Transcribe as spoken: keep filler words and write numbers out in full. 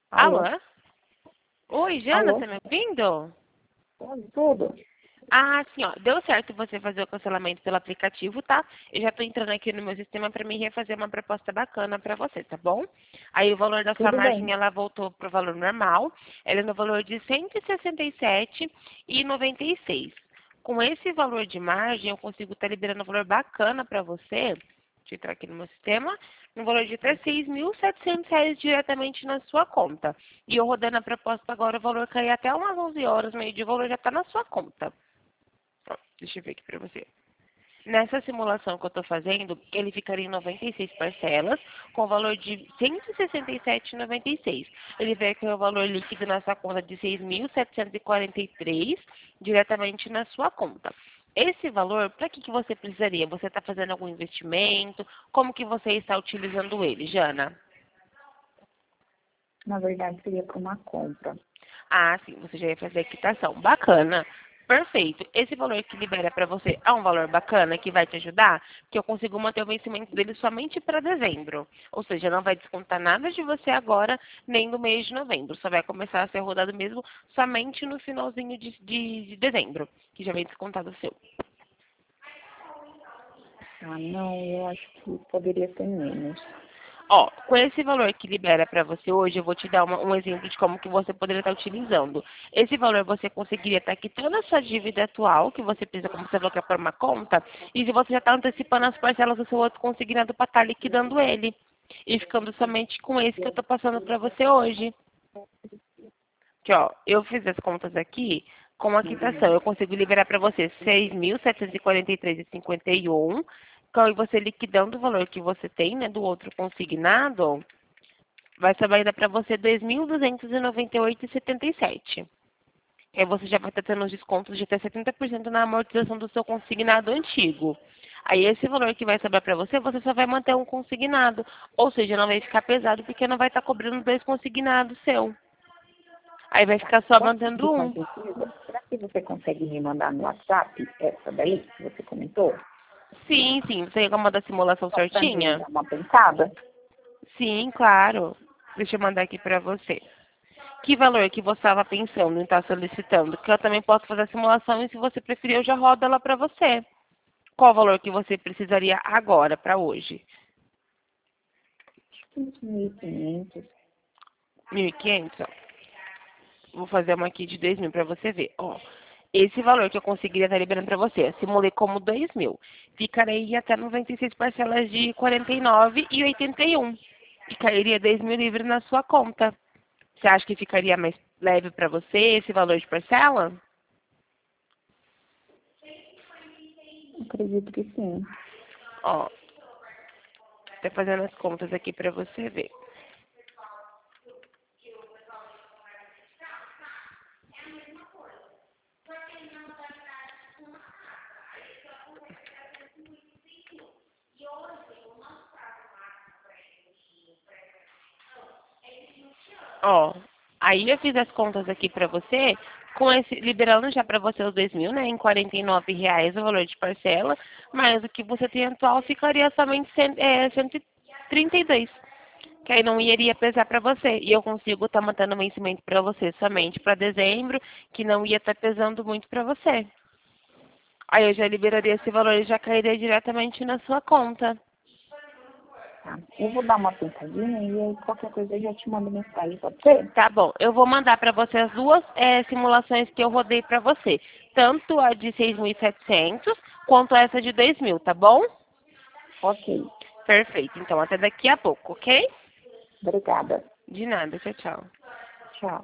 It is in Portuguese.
Alô? Alô? Oi, Jana, Alô? tá me ouvindo? Pode tudo? Ah, sim, ó. Deu certo você fazer o cancelamento pelo aplicativo, tá? Eu já tô entrando aqui no meu sistema para me refazer uma proposta bacana para você, tá bom? Aí o valor da sua Tudo bem. margem, ela voltou pro valor normal. Ela é no valor de cento e sessenta e sete reais e noventa e seis. Com esse valor de margem, eu consigo estar liberando um valor bacana para você. Deixa eu entrar aqui no meu sistema. No valor de até seis mil e setecentos reais diretamente na sua conta. E eu rodando a proposta agora, o valor cair até umas onze horas, meio de valor já está na sua conta. Ó, deixa eu ver aqui para você. Nessa simulação que eu estou fazendo, ele ficaria em noventa e seis parcelas, com o valor de cento e sessenta e sete reais e noventa e seis. Ele vai cair o valor líquido na sua conta de seis mil setecentos e quarenta e três reais, diretamente na sua conta. Esse valor, para que, que você precisaria? Você está fazendo algum investimento? Como que você está utilizando ele, Jana? Na verdade, seria para uma compra. Ah, sim, você já ia fazer a quitação. Bacana. Perfeito. Esse valor que libera para você é um valor bacana que vai te ajudar? Que eu consigo manter o vencimento dele somente para dezembro. Ou seja, não vai descontar nada de você agora, nem no mês de novembro. Só vai começar a ser rodado mesmo somente no finalzinho de, de, de dezembro, que já vem descontado o seu. Ah, não, eu acho que poderia ser menos. Ó, com esse valor que libera para você hoje, eu vou te dar uma- um exemplo de como que você poderia estar utilizando. Esse valor você conseguiria estar quitando a sua dívida atual, que você precisa, como você falou, que é para uma conta, e se você já está antecipando as parcelas do seu outro consignado para estar liquidando ele. E ficando somente com esse que eu estou passando para você hoje. Que, ó, eu fiz as contas aqui com a quitação. Eu consigo liberar para você seis mil setecentos e quarenta e três reais e cinquenta e um. Então, e você liquidando o valor que você tem, né, do outro consignado, vai sobrar ainda para você dois mil duzentos e noventa e oito reais e setenta e sete. Aí você já vai estar tendo os descontos de até setenta por cento na amortização do seu consignado antigo. Aí esse valor que vai sobrar para você, você só vai manter um consignado. Ou seja, não vai ficar pesado porque não vai estar cobrando dois consignados seu. Aí vai ficar só Pode pedir mantendo com um. certeza? Será que você consegue me mandar no WhatsApp essa daí que você comentou? Sim, sim. Você quer mandar a simulação Só para mim certinha? dar uma pensada? Sim, claro. Deixa eu mandar aqui para você. Que valor que você estava pensando em estar solicitando? Que eu também posso fazer a simulação e se você preferir eu já rodo ela para você. Qual o valor que você precisaria agora, para hoje? Acho que uns mil e quinhentos. mil e quinhentos? Ó. Vou fazer uma aqui de dois mil para você ver. Ó, esse valor que eu conseguiria estar liberando para você, eu simulei como dois mil. Ficaria até noventa e seis parcelas de quarenta e nove e oitenta e um. E cairia dez mil livre na sua conta. Você acha que ficaria mais leve para você esse valor de parcela? Acredito que sim. Ó, tô fazendo as contas aqui para você ver. Ó, aí eu fiz as contas aqui para você, com esse, liberando já para você os dois mil, né, em quarenta e nove reais o valor de parcela, mas o que você tem atual ficaria somente cem, é, cento e trinta e dois, que aí não iria pesar para você. E eu consigo estar mantendo o vencimento para você somente para dezembro, que não ia estar pesando muito para você. Aí eu já liberaria esse valor e já cairia diretamente na sua conta. Tá. Eu vou dar uma pensadinha e aí qualquer coisa eu já te mando mensagem, pode ser? Tá bom, eu vou mandar para você as duas é, simulações que eu rodei para você. Tanto a de seis mil e setecentos quanto essa de dois mil, tá bom? Ok. Perfeito, então até daqui a pouco, ok? Obrigada. De nada, tchau, tchau. Tchau.